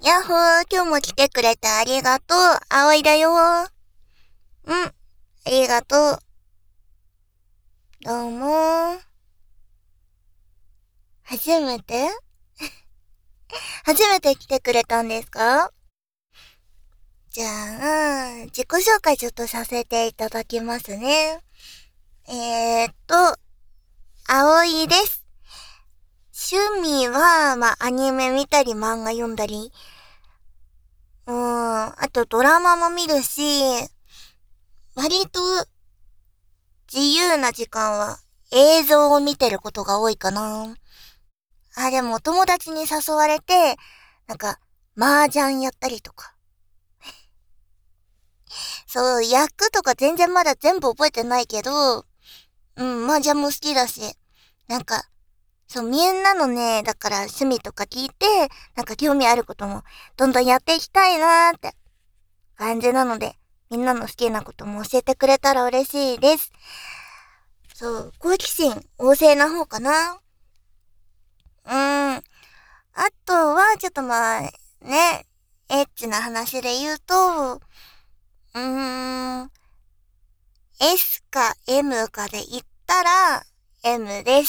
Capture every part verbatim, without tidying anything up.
やっほー、今日も来てくれてありがとう。あおいだよー。うん、ありがとう。どうもー。初めて初めて来てくれたんですか？じゃあ、自己紹介ちょっとさせていただきますね。えーっと、あおいです。趣味は、まあ、アニメ見たり漫画読んだり、うーん、あとドラマも見るし、割と自由な時間は映像を見てることが多いかな。あ、でも友達に誘われて、なんか、麻雀やったりとか。そう、役とか全然まだ全部覚えてないけど、うん、麻雀も好きだし、なんか、そう、みんなのね、だから趣味とか聞いて、なんか興味あることもどんどんやっていきたいなーって感じなので、みんなの好きなことも教えてくれたら嬉しいです。そう、好奇心旺盛な方かな。うーん。あとは、ちょっとまあ、ね、エッチな話で言うと、うーん、S か M かで言ったら、M です。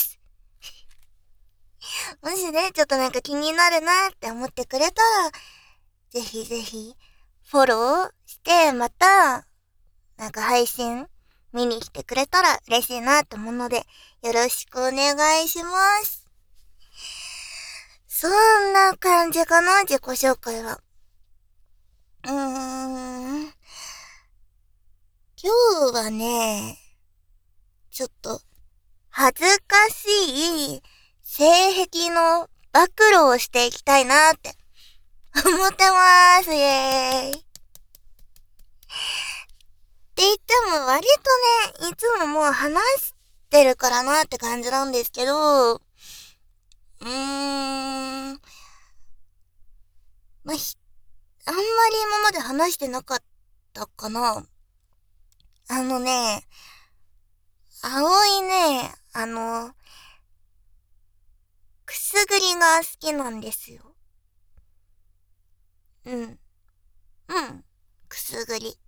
もしね、ちょっとなんか気になるなって思ってくれたら、ぜひぜひ、フォローして、また、なんか配信見に来てくれたら嬉しいなって思うので、よろしくお願いします。そんな感じかな、自己紹介は。うーん。今日はね、ちょっと、恥ずかしい性癖の暴露をしていきたいなって思ってまーす。イェーイ。って言っても割とね、いつももう話してるからなって感じなんですけど、うーん、まあ、ひ、あんまり今まで話してなかったかな。あのね、青いね、あの、くすぐりが好きなんですよ。うん。うん。くすぐり。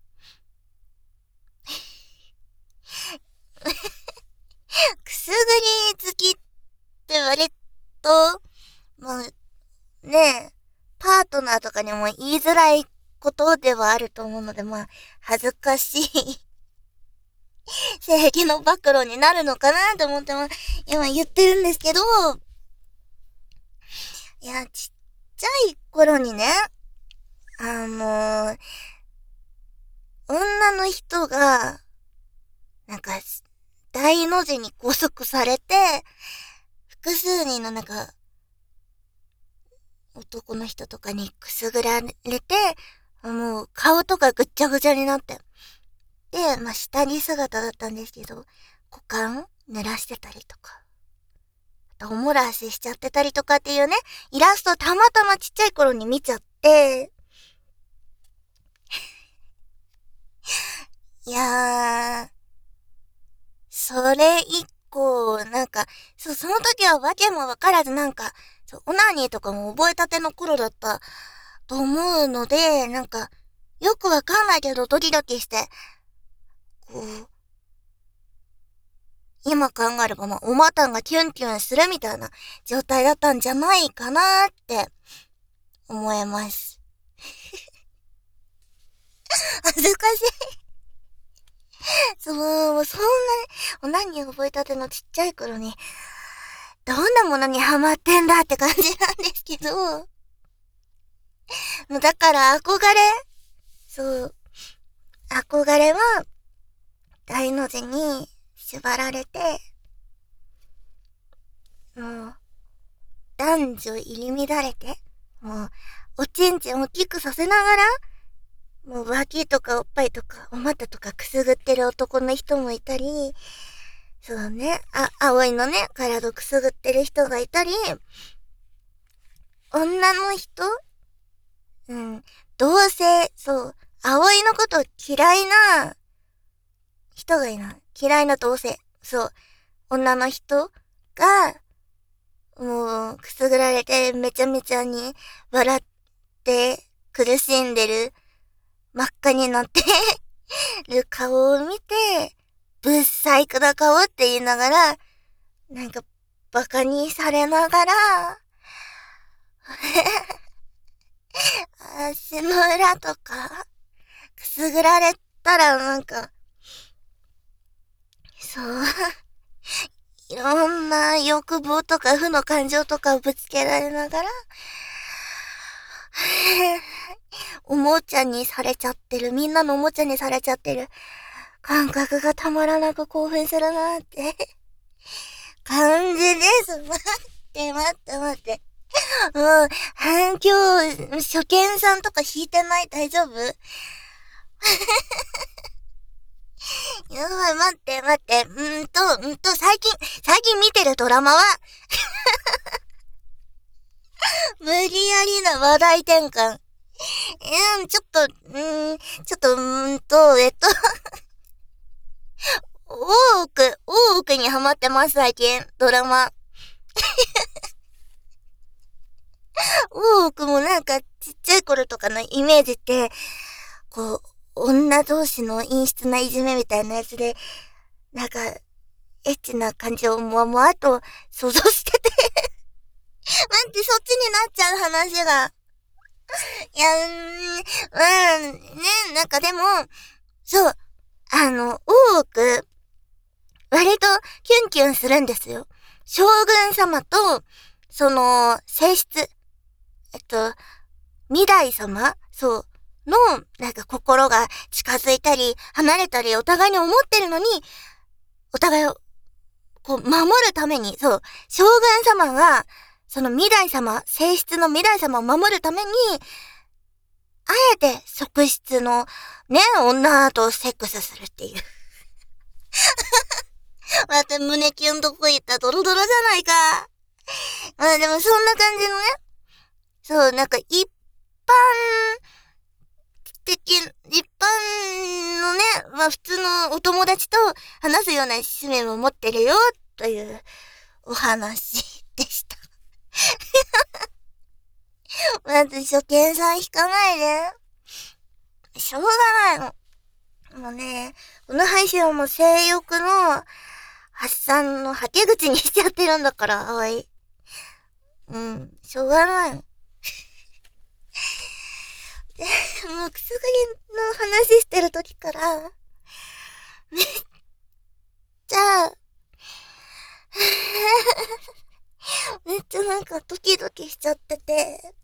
くすぐり好きって割と、まあ、ねえ、パートナーとかにも言いづらいことではあると思うので、まあ、恥ずかしい性癖の暴露になるのかなと思っても、今言ってるんですけど、いや、ちっちゃい頃にね、あのー、女の人が、なんか、大の字に拘束されて、複数人のなんか、男の人とかにくすぐられて、もう顔とかぐっちゃぐちゃになって。で、まあ、下着姿だったんですけど、股間濡らしてたりとか、あとおもらししちゃってたりとかっていうね、イラストたまたまちっちゃい頃に見ちゃって、いやー、それ以降、なんか、そう、その時はわけもわからずなんか、そう、オナニーとかも覚えたての頃だったと思うので、なんか、よくわかんないけどドキドキして、こう、今考えればまあ、お股がキュンキュンするみたいな状態だったんじゃないかなーって思います。恥ずかしい。そう、そんなに、何覚えたてのちっちゃい頃に、どんなものにハマってんだって感じなんですけど、もうだから憧れそう、憧れは、大の字に縛られて、もう、男女入り乱れて、もう、おちんちん大きくさせながら、もう脇とかおっぱいとかお股とかくすぐってる男の人もいたり、そうね、あ、葵のね、体くすぐってる人がいたり、女の人うん、同性、そう、葵のこと嫌いな人がいない。嫌いな同性。そう、女の人が、もう、くすぐられてめちゃめちゃに笑っって苦しんでる、真っ赤になってる顔を見て、ぶっ細工な顔って言いながら、なんかバカにされながら、足の裏とか、くすぐられたらなんか、そう、いろんな欲望とか負の感情とかをぶつけられながら、おもちゃにされちゃってる、みんなのおもちゃにされちゃってる感覚がたまらなく興奮するなって感じです。待って待って待って。もう、反響、初見さんとか弾いてない？大丈夫？やばい、待って待って。うんと、うんと、最近、最近見てるドラマは無理やりな話題転換。うん、ちょっと、うん、ちょっと、うんと、えっと、大奥、大奥にハマってます、最近、ドラマ。大奥もなんか、ちっちゃい頃とかのイメージって、こう、女同士の陰湿ないじめみたいなやつで、なんか、エッチな感じをもわもわと想像してて。待って、そっちになっちゃう話が。いや、うーん、まあ、ね、なんかでも、そう、あの、大奥、割とキュンキュンするんですよ。将軍様と、その、正室、えっと、未来様そう、の、なんか心が近づいたり、離れたり、お互いに思ってるのに、お互いを、こう、守るために、そう、将軍様が、その未来様、正室の未来様を守るために、あえて側室の、ね、女とセックスするっていう。また胸キュンどこ行ったドロドロじゃないか。まあでもそんな感じのね、そう、なんか一般的、一般のね、まあ普通のお友達と話すような趣味も持ってるよ、というお話でした。まず初見さん引かないで。しょうがないの。もうね、この配信はもう性欲の発散のはけ口にしちゃってるんだから、おい。うん、しょうがないの。で、もうくすぐりの話してる時から、めっちゃ、めっちゃなんかドキドキしちゃってて、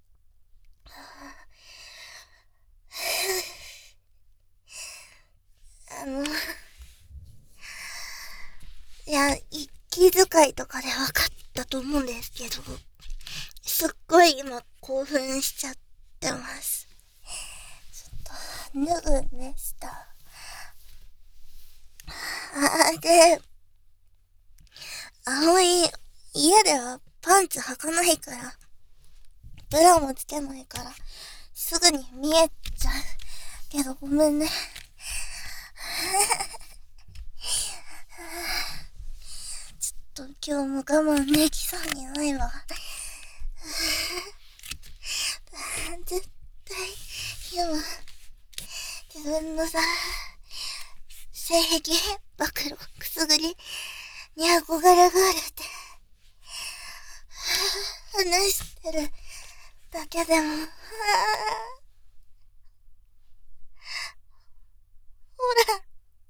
あの、いや、息遣いとかで分かったと思うんですけど、すっごい今興奮しちゃってます。ちょっと、脱ぐね、下。あ、で、葵、家ではパンツ履かないから、ブラもつけないから、すぐに見えちゃう。けどごめんね。ちょっと今日も我慢できそうにないわ。絶対、今、自分のさ、性癖、暴露、くすぐり、に憧れがあるって、話してるだけでも、ほら、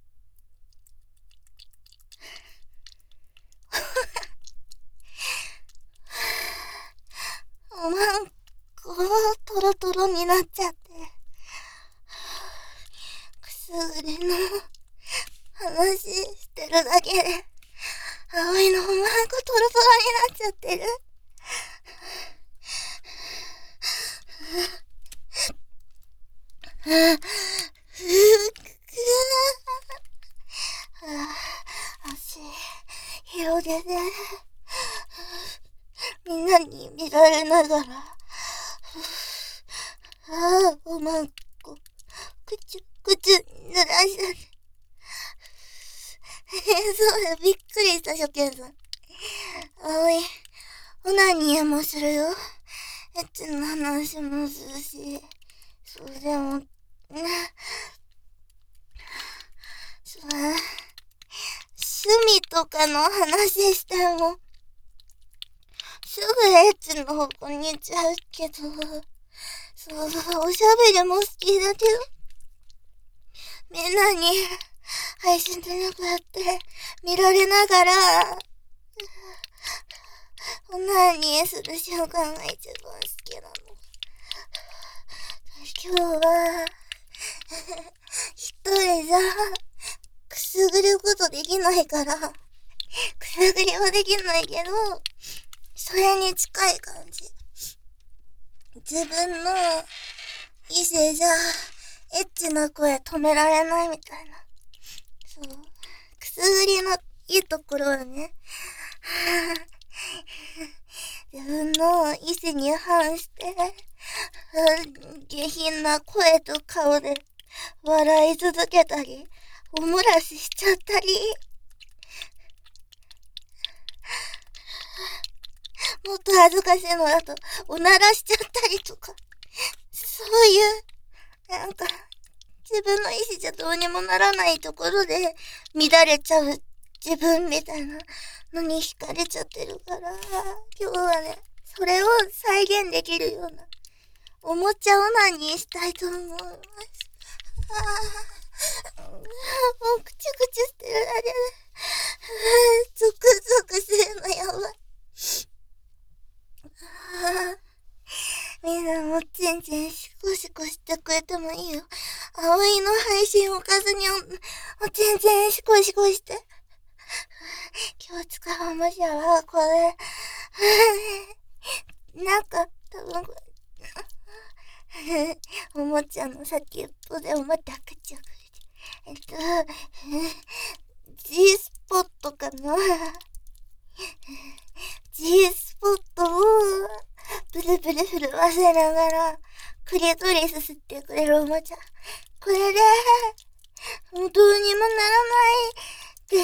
おまんこ、トロトロになっちゃって、くすぐりの話してるだけで、葵のおまんこトロトロになっちゃってる。ふぅ、ふぅ、足、広げて、みんなに見られながら、ああ、おまんこ、くちゅ、くちゅ、濡らしたね。えー、そうだ、びっくりした、初見さん。葵、オナニーもするよ。エッチな話もするし、そうでも、ね、そう、趣味とかの話しても、すぐエッチの方向に行っちゃうけど、そう、おしゃべりも好きだけど、みんなに配信でなくやって見られながら、オナニーする瞬間が一番好きなの。今日は、一人じゃ、くすぐることできないから、くすぐりはできないけど、それに近い感じ。自分の異性じゃ、エッチな声止められないみたいな。そう。くすぐりのいいところはね、自分の意思に反して、下品な声と顔で笑い続けたり、おもらししちゃったり、もっと恥ずかしいのだと、おならしちゃったりとか、そういう、なんか、自分の意思じゃどうにもならないところで乱れちゃう自分みたいなのに惹かれちゃってるから、今日はね、それを再現できるようなおもちゃオナニーしたいと思います。あもうクチュクチュしてるだけで、ゾクゾクするのやばい。みんなもちんちんシコシコしてくれてもいいよ。葵の配信をかずにお、おちんちんシコシコして。今日使うおもちゃはこれ。なんか、多分これ。おもちゃの先っぽでおもちゃくちゃくれて。えっと、G スポットかな。G スポットをブルブル震わせながらクリトリス吸ってくれるおもちゃ。これでもうどうにもならないって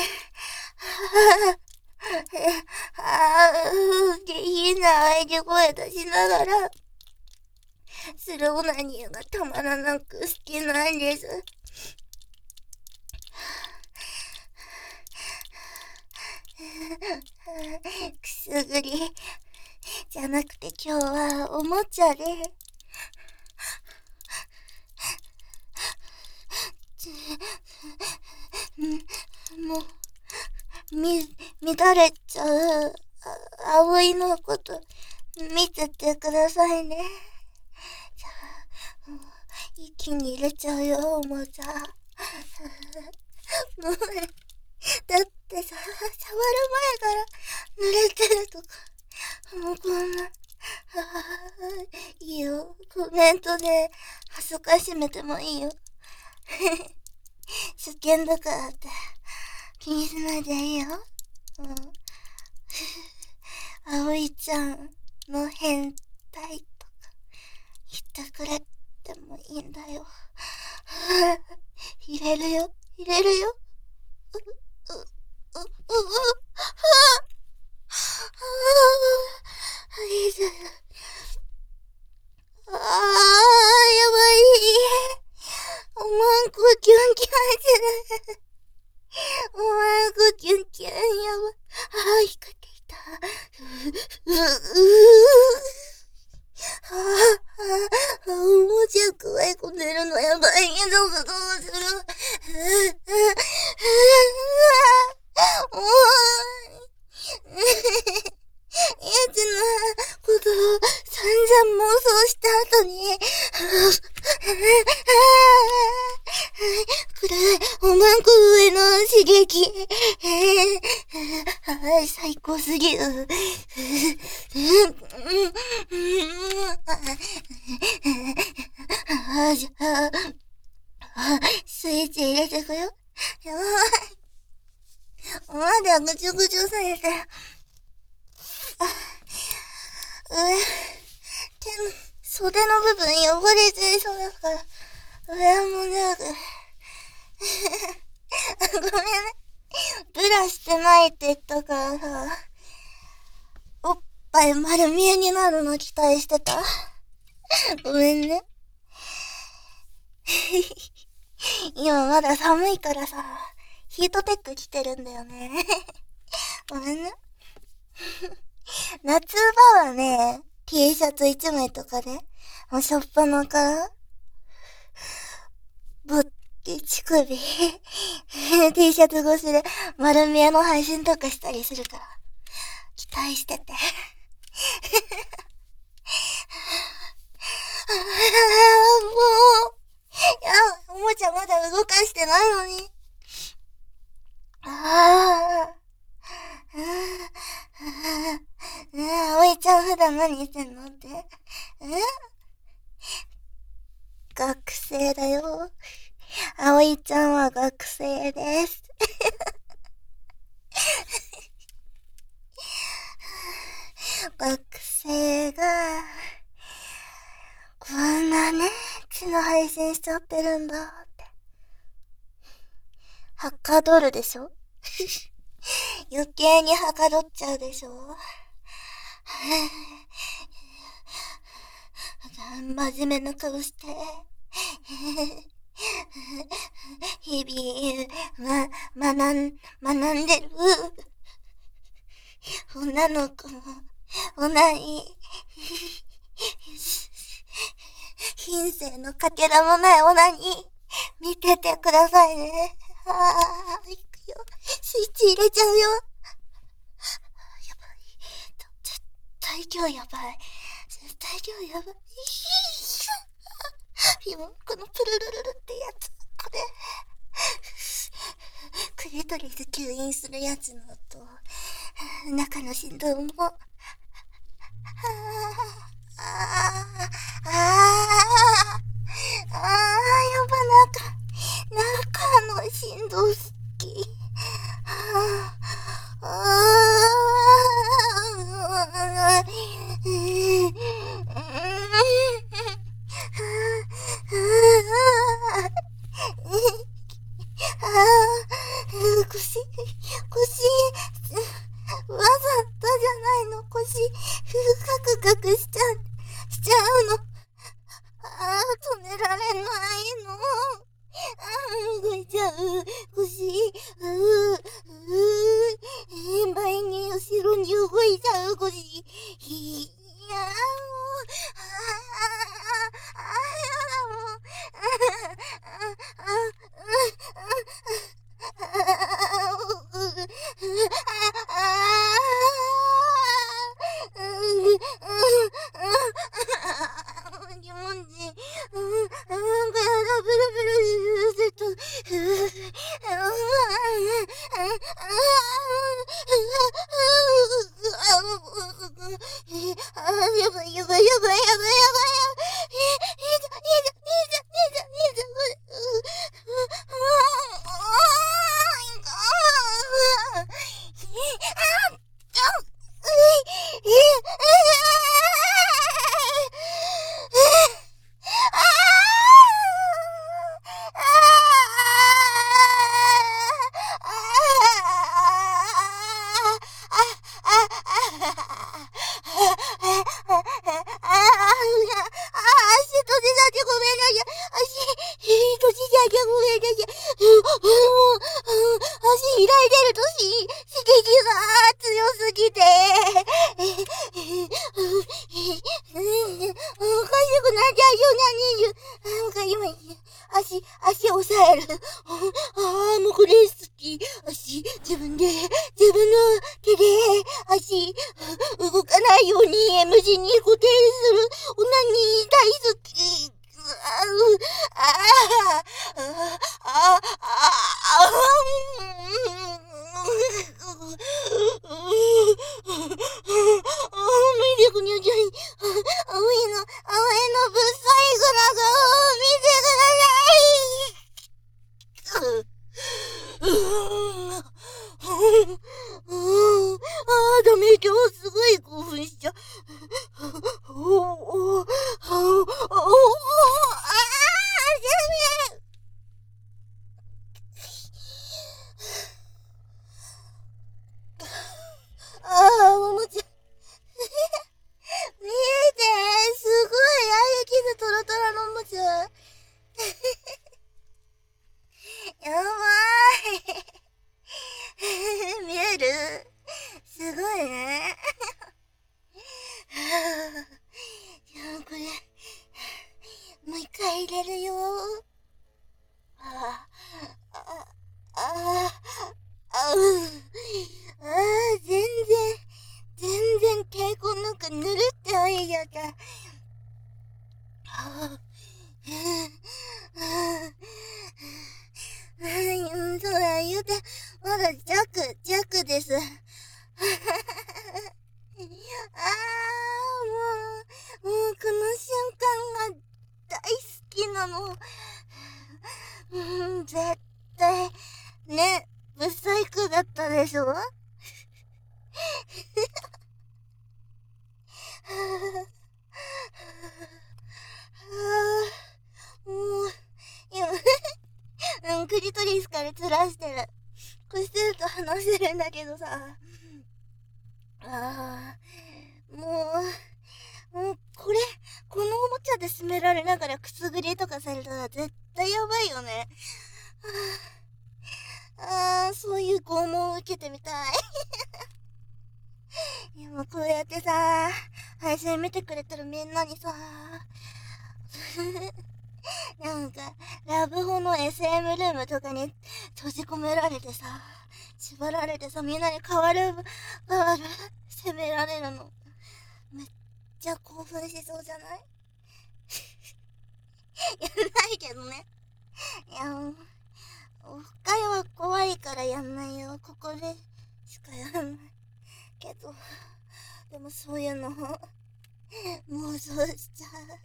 あー下品な喘ぎ声出しながらするオナニーがたまらなく好きなんです。くすぐりじゃなくて今日はおもちゃでもうみ乱れちゃう葵のこと見ててくださいね。じゃあもう一気に入れちゃうよおもちゃ。もうだってさ、触る前から濡れてるとか、もうこんな、いいよ、コメントで恥ずかしめてもいいよ。初見だからって気にしないでいいよ。うん、葵ちゃんの変態とか言ってくれてもいいんだよ。入れるよ、入れるよ。う、う、う、う、う、はぁ、いいじゃん。あー、やばい。おまんこキュンキュンしてる。おまんこキュンキュンやばい。あー、光ってきた。う、う、う、はぁ、おもちゃくわえ込んでるのやばい。どうするどうする。おーい。エッチなことを散々妄想した後に、くらいおまんこ上の刺激。はい、最高すぎる。あ、じゃあ、スイッチ入れてくよ。やばい。おまではぐちょぐちょされて。上、手の、袖の部分汚れちゃいそうだから、上も脱ぐ。ごめんね。ブラしてないって言ったからさ、おっぱい丸見えになるの期待してた。 ごめんね。今まだ寒いからさ、ヒートテック着てるんだよね。ごめんね。夏場はね、T シャツいちまいとかで、もうしょっぱなから、ぼって乳首、T シャツ越しで丸見えの配信とかしたりするから、期待してて。もう、いや、おもちゃまだ動かしてないのに。ああ。ねえ、あおいちゃん普段何してんのって。え学生だよ。あおいちゃんは学生です。学生が、こんなね、血の配信しちゃってるんだって。はかどるでしょ余計にはかどっちゃうでしょ真面目な顔して。日々、ま、学ん、学んでる。女の子も、同じ、品性のかけらもないオナに、見ててくださいね。ああ、いくよ。スイッチ入れちゃうよ。やばい。絶対今日やばい。絶対今日やばい。今、このプルルルルってやつ、これ。クリトリス吸引するやつの音、中の振動も、ああ、ああ、ああ、ああ、やば、中、中の振動好き。ああ、ああ、腰、腰、わざとじゃないの、腰、カクカクしちゃう、しちゃうの。ああ、止められないの。ああ、動いちゃう、腰、うう、う前に後ろに動いちゃう、腰。いや、もう、ああ、ああ、やだ、もう。ああ、あ気持ちいい。うん、体ブルブルずっと。やばいやばいやばいやばいやばいやばい。足、足押さえる。ああ、もうこれ好き。足、自分で、自分の手で、足、動かないように M 字に固定する。オナニー大好き。ああ、ああ、ああ、ああ、見てくにゃちゃい。青いの、青いのぶっさいくな顔を見てください。うーん、うーん、ああ、ダメ、今日すごい興奮しちゃう。おお、おお、おお、ああ、ダメ。ああ、おもちゃ。見て、すごいいじゃった。うん、そうだ、言うて、まだ弱、弱です。ああ、もう、もうこの瞬間が大好きなの。うん、絶対、ね、ブサイクだったでしょ。もう、今、うん、クリトリスからずらしてる。こうしてると話せるんだけどさ。ああ、もう、もう、これ、このおもちゃで締められながらくすぐりとかされたら絶対やばいよね。ああ、そういう拷問を受けてみたい。いや、もうこうやってさ、配信見てくれてるみんなにさ、なんか、ラブホの エスエム ルームとかに閉じ込められてさ、縛られてさ、みんなに変わる、変わる、責められるの。めっちゃ興奮しそうじゃない？やんないけどね。いや、オフ会は怖いからやんないよ。ここでしかやんない。けど、でもそういうの、妄想しちゃう。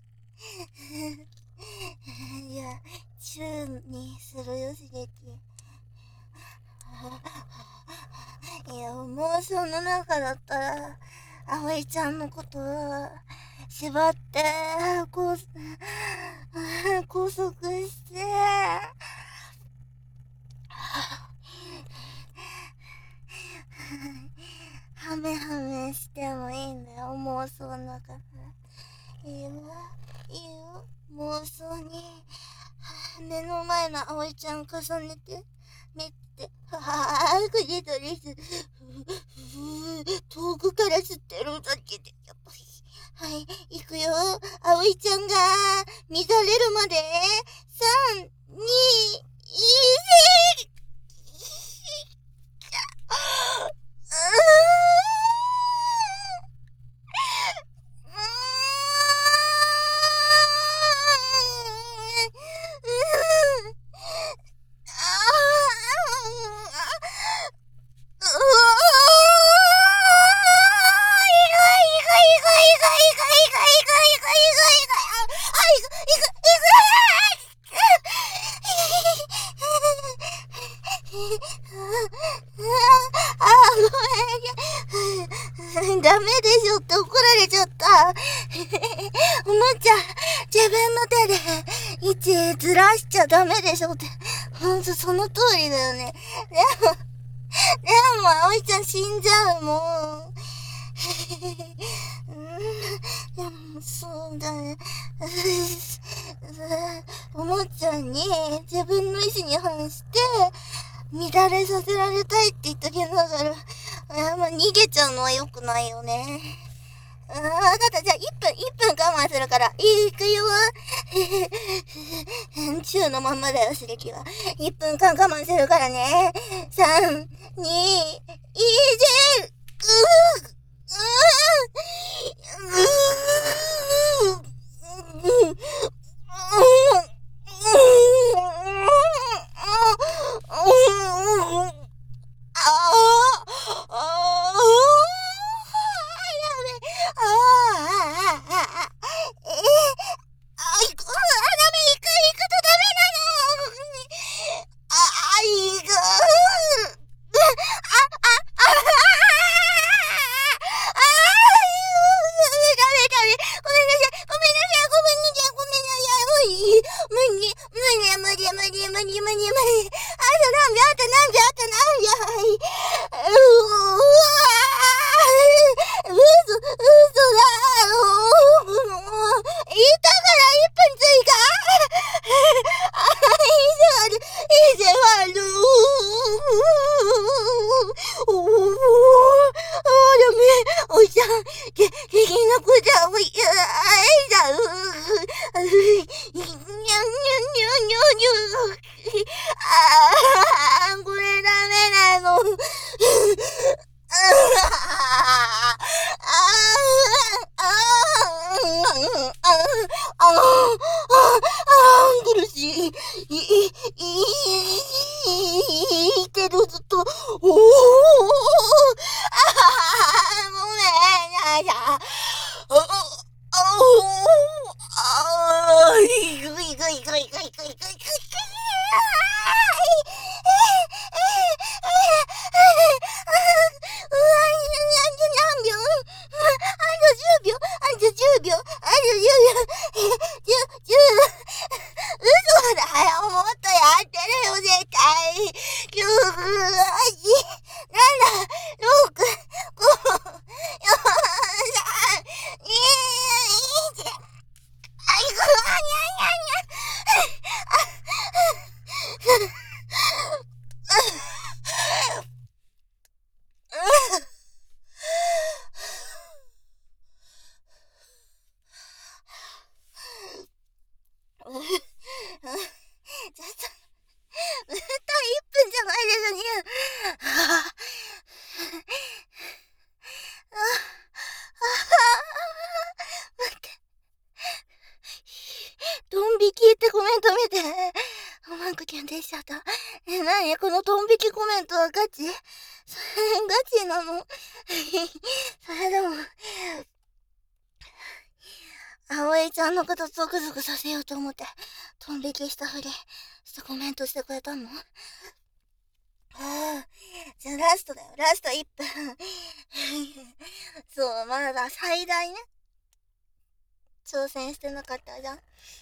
いや、チューにするよ、刺激。いや、妄想の中だったら、葵ちゃんのことを縛って、こう、拘束して、ハメハメしてもいいんだよ、妄想の中から。いいよ、いいよ、妄想に、目の前の葵ちゃん重ねて、見て、はぁ、クリトリス、遠くから吸ってるだけで、やっぱり。はい、行くよ。葵ちゃんが乱れるまで、さん、に、いち、ダメでしょって怒られちゃった。おもちゃ、自分の手で位置ずらしちゃダメでしょって。ほんとその通りだよね。でも、でも、葵ちゃん死んじゃうもん。でも、そうだね。おもちゃに自分の意思に反して、乱れさせられたいって言っときながら、あまあ、逃げちゃうのは良くないよね。ああ、わかった。じゃあ、いっぷん、いっぷん我慢するから。いくよ。中のまんまだよ、刺激は。いっぷんかん我慢するからね。さん、に、いち、うぅ、うぅ、うぅ、 よ。あるよよ。じゅ、じゅ、嘘だよ。もっとやってるよ、絶対。きゅう、はち、なな、ろく、ご、よん、さん、に、いち、あいこ、あにゃにゃにゃ。ちょっと、歌いっぷんじゃないですね。待って。ドン引きってコメント見て。おまんこキャンでしちゃった。え、なにこのドン引きコメントはガチ？それガチなの？それでも、葵ちゃんのことゾクゾクさせようと思って、ドン引きしたふりしてコメントしてくれたの？ああ、じゃあラストだよ。ラストいっぷん。そう、まだ最大ね。挑戦してなかったじゃん。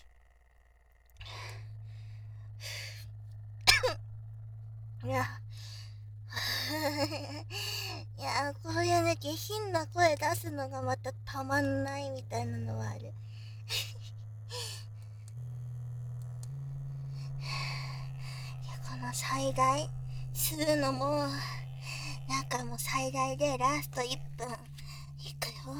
いや、いや、こういうね、下品な声出すのがまたたまんないみたいなのはある。いや、この最大するのも、なんかもう最大でラストいっぷんいくよ。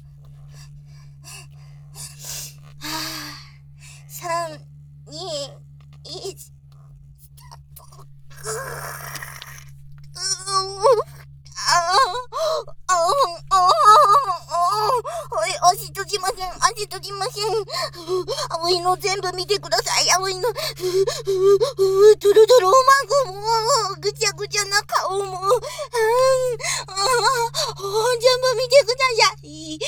はぁ、さん、に、いち、スタート。うーああああはい、足閉じません。足閉じません。葵の全部見てください。葵の、ドロドロマグも、ぐちゃぐちゃな顔も、うん、ああ、全部見てください。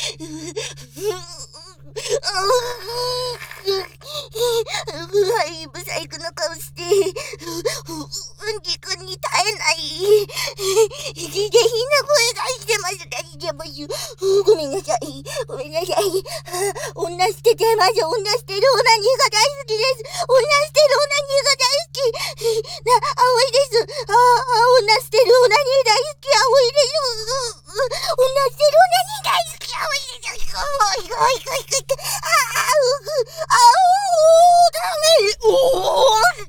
はい、ブサイクな顔して、うんちくんに耐えない。下品な声がしてます。大丈夫よ。ごめんなさい。ごめんなさい。女捨ててます。女捨てるオナニーが大好きです。女捨てるオナニーが大好き。な、葵です。ああ、女捨てるオナニー大好き。葵です。女捨てるオナニー大好き。葵です。おいおいおいおい。ああ、うぐ、あおー、ダメ。おー。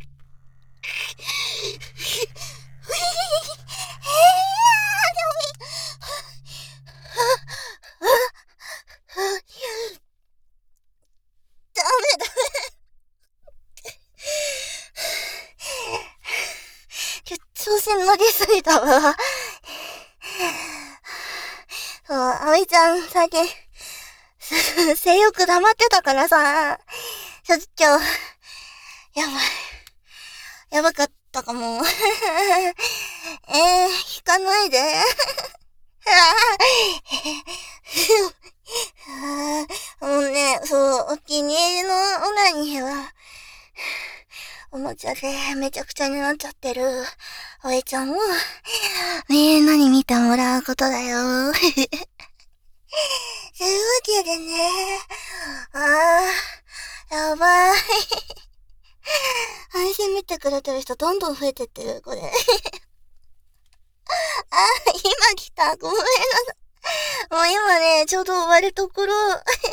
ダメダメ。調子乗りすぎたわ。そう、葵ちゃん、最近、性欲溜まってたからさ、ちょっと今日、やばい。やばかったかも。えー、引かないで。もうね、そう、お気に入りのオナニーは、おもちゃでめちゃくちゃになっちゃってる、おえちゃんを、みんなに見てもらうことだよ。そういうわけでね、あー、やばい。配信見てくれてる人どんどん増えてってる、これ。あー、今来た。ごめんなさい。もう今ね、ちょうど終わるところ。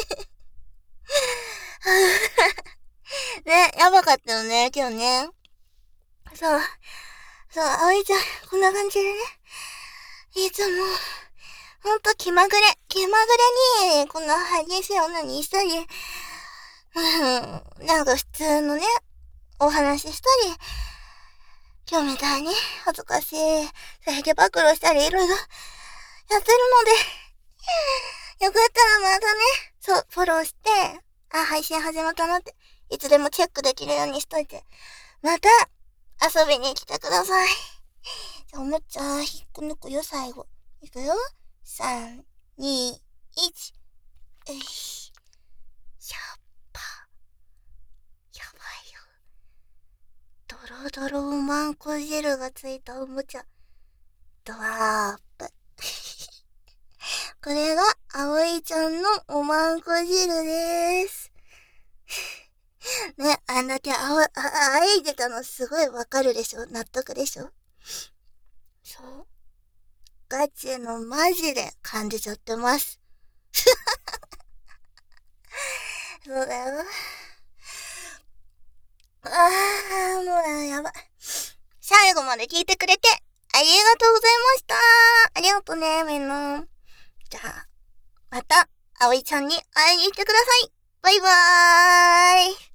ね、やばかったよね、今日ね。そう。そう、葵ちゃん、こんな感じでね。いつも、ほんと気まぐれ、気まぐれに、こんな激しい女にしたり、うん、なんか普通のね、お話ししたり、今日みたいに恥ずかしい性癖暴露したりいろいろやってるので、よかったらまたね、そう、フォローして、あ、配信始まったなって、いつでもチェックできるようにしといて、また遊びに来てください。じゃあおもちゃ引っこ抜くよ、最後。いくよ。さん、に、いち。えい。やっぱ。やばいよ。ドロドロおまんこ汁がついたおもちゃ。ドワーップ。 これが、あおいちゃんのおまんこ汁でーす。ね、あんだけあお、あ、あえいでたのすごいわかるでしょ？納得でしょ？そう。ガチのマジで感じちゃってます。そうだよ。あー、もうやばい。最後まで聞いてくれて、ありがとうございました。ありがとうね、みんな。じゃあ、また、あおいちゃんに会いに来てください。バイバーイ。